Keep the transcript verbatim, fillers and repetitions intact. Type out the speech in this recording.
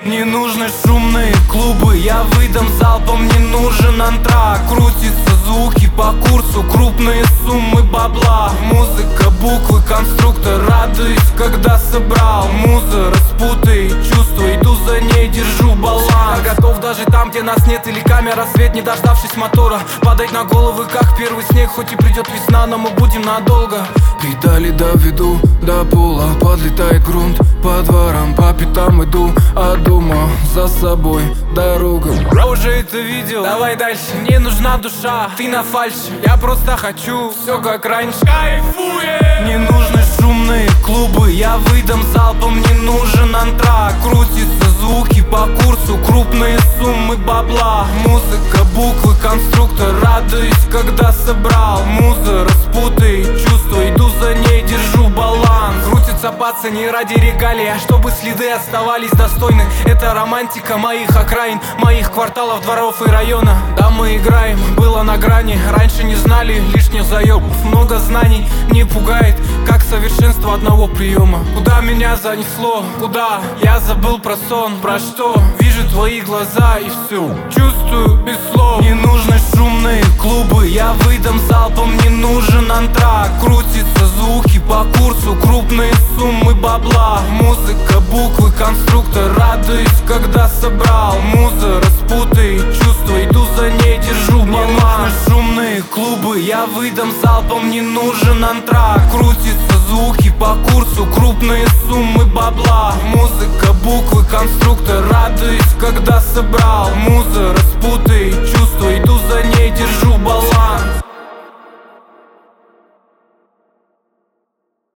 Не нужны шумные клубы, я выдам залпом, не нужен антрак. Крутятся звуки по курсу, крупные суммы бабла. Музыка, буквы, конструктор, радуюсь, когда собрал. Муза, распутай чувства, иду за ней, держу баланс. Я готов даже там, где нас нет, или камера, свет, не дождавшись мотора. Падать на головы, как первый снег, хоть и придет весна, но мы будем надолго. Педали доведу до пола, подлетает грунт по дворам, по пятам иду, а дома за собой дорога. Я уже это видел, давай дальше. Не нужна душа, ты на фальше. Я просто хочу все как раньше. Кайфуем! Не нужны шумные клубы, я выдам залпом, не нужен антрак. Крутятся звуки по курсу, крупные суммы бабла. Музыка, буквы, конструктор, радуюсь, когда собрал. Муза, распутай чувства, иду за ней, держу баланс. Крутятся бацы не ради регалий, а чтобы следы оставались достойны. Это романтика моих окраин, моих кварталов, дворов и района. Да, мы играем, было на грани. Раньше не знали лишних заебов. Много знаний не пугает, как совершенство одного приема. Куда меня занесло, куда? Я забыл про сон, про что? Вижу твои глаза и все чувствую без слов. Не нужны шумные клубы, я выдам залпом, не нужен антрак. Крутятся звуки по курсу, крупные суммы бабла. Музыка, буквы, конструктор, радуюсь, когда собрал. Муза, распутай чувства, иду за ней, держу баланс. Не нужны шумные клубы, я выдам залпом, не нужен антрак. Крутятся звуки по курсу, крупные суммы бабла. Музыка, буквы, конструктор, радуюсь, когда собрал. Муза, распутай чувства, иду за ней, держу баланс.